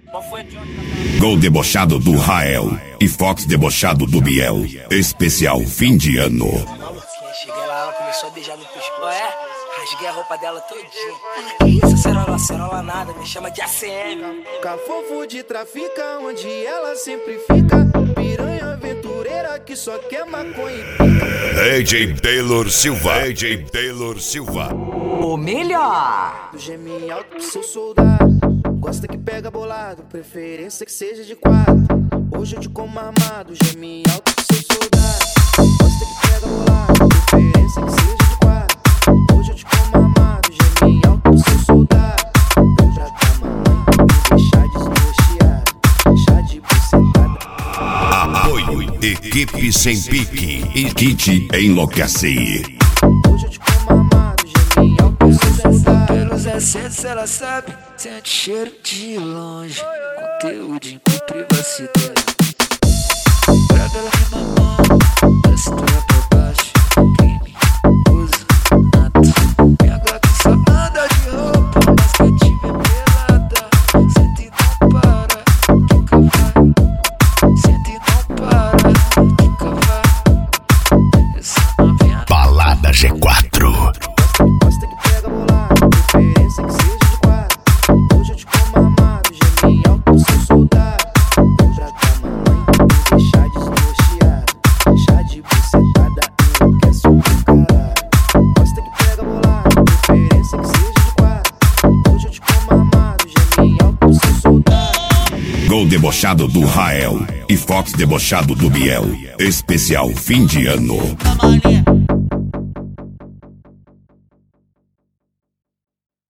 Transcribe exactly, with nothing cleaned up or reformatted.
Gol debochado do Rael e Fox debochado do Biel. Especial fim de ano. Cheguei lá, ela começou a beijar no pescoço. É? Rasguei a roupa dela todinha. Que isso, cerola, cerola nada, me chama de A C M. Cafofo de trafica, onde ela sempre fica. Piranha aventureira que só quer maconha e pica. A J Taylor Silva. A J Taylor Silva. O melhor. Do geme alto pro seu soldado. Gosta que pega bolado, preferência que seja de quatro. Hoje eu te como armado, geme alto pro seu soldado. Gosta que pega bolado, preferência que seja de quatro. Hoje eu te como armado, geme alto pro seu soldado. Eu já tá mamãe, me deixar desnorteado, deixar de bucetada. Apoio Equipe Sem Pique e Kit Enlouquece. Hoje eu te como armado, geme alto pro seu soldado. Pelos excessos ela sabe, sente cheiro de longe. Conteúdo em privacidade. Pra ela me mamando, da cintura pra baixo. Crime, uso, nato. Minha Glock só anda de roupa, mas que eu tive pelada. Sente e não para, que vai. Sente e não para, que vai. Essa novinha. Balada G quatro. Gosta que pega bolado, preferência que seja de quatro. Hoje eu te como armado, geme alto pro seu soldado. Eu já tá mamãe, me deixar desnorteado, deixar de bucetada, enlouquece o meu caralho. Gosta que pega bolado, preferência que seja de quatro. Hoje eu te como armado, geme alto pro seu soldado. Gol debochado do Rael e Fox debochado do Biel. Especial fim de ano. A maninha